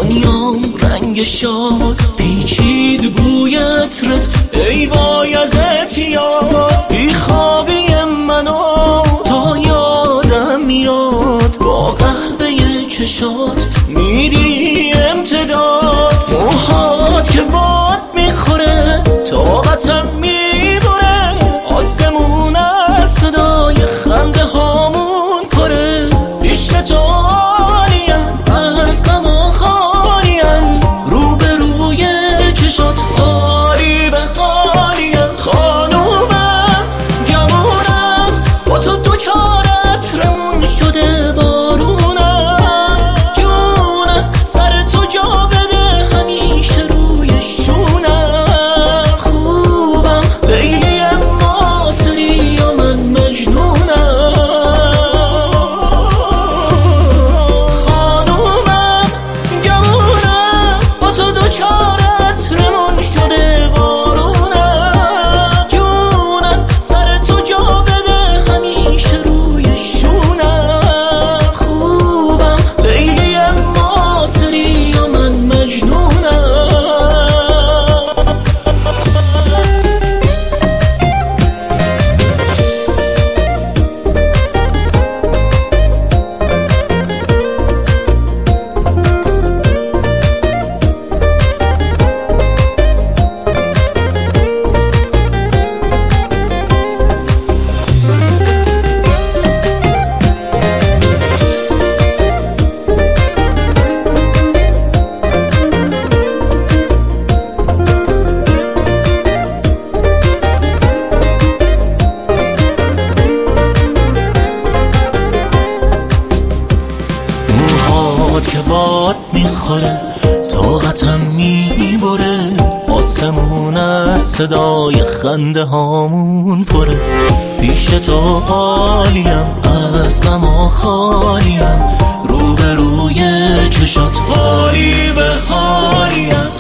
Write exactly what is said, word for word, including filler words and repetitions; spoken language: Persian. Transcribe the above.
دنیام رنگ شاد پیچید بوی عطرت، ای وای از اعتیاد. بی خوابی منو تا یادم میاد، با قهوه چشات میدی امتداد. موهات که باد میخوره طاقتم میبره، آسمون از صدای خنده هامون پره. پیش تو عالیم از غم و خالیم، روبروی چشات حالی به حالیم. خانومم گمونم با تو دوچار عطرمون شده بارونم. جونم سر تو جا بده همیشه روی شونم. خوبم لیلی ماسری و من مجنونم. خانومم گمونم با تو دوچار عطرمون شده بارونم. جونم سر تو جا بده همیشه روی شونم. خوبم لیلی ماسری و من مجنونم. موهات که باد میخوره طاقتم میبره، آسمون از صدای خنده هامون پره. پیش تو حالیم از غم و خالیم، روبروی چشات حالی به حالیم.